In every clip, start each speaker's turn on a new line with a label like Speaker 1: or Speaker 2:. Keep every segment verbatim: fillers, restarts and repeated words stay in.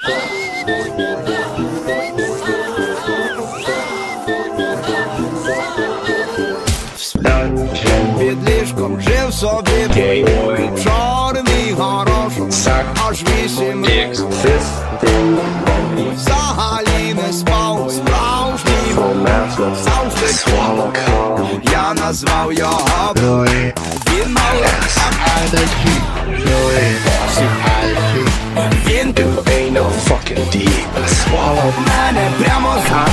Speaker 1: Під ліжком жив собі плейбой, чорний горошок, аж вісім років. Взагалі не спав, справжній завжди. Я назвав його Блой. Він мав він
Speaker 2: Ain't no fucking deep. I swallow
Speaker 1: мене прямо з гад.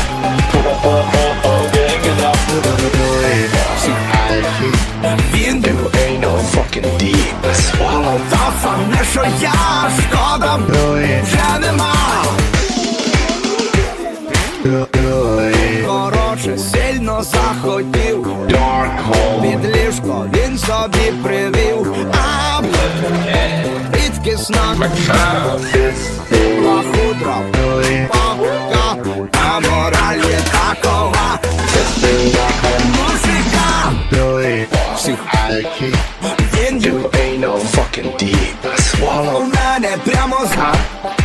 Speaker 1: Він
Speaker 2: ain't no fucking deep. I swallow
Speaker 1: та саме, що я, шкода вже нема. Короче, сильно захотів
Speaker 2: dark hole.
Speaker 1: під ліжко він собі привів. А рідкісна лахудра, папка, а мораль є такова. Музика всіх він
Speaker 2: You ain't no fucking deep. I swallow
Speaker 1: у мене прямо з гад.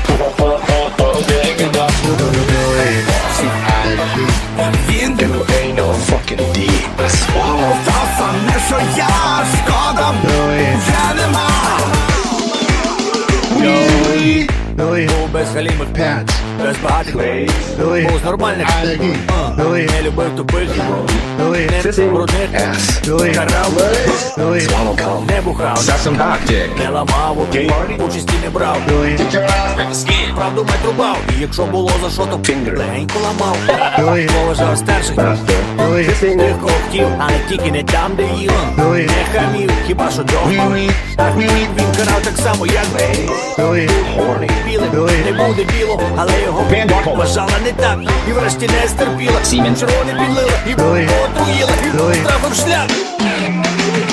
Speaker 1: Він
Speaker 2: You ain't no fucking deep. I swallow
Speaker 1: та саме, що я, шкода вже нема.
Speaker 3: Був без халімих п'ять, без багатих, був з нормальних, не любив тупих, не брудних, карав,
Speaker 2: swallow cum.
Speaker 3: не бухав, не ламав, участі не брав, правду мать рубав, і якщо було за що, то легенько ламав, поважав старших, тих, кого хотів, а не тільки не там, де їв, не хамів, хіба що довго, він карав так само, як
Speaker 2: Horny.
Speaker 3: білим, не буде біло, але його вважала не так, і врешті не стерпіла, червоне підлила, і отруїла, і втратив шлях.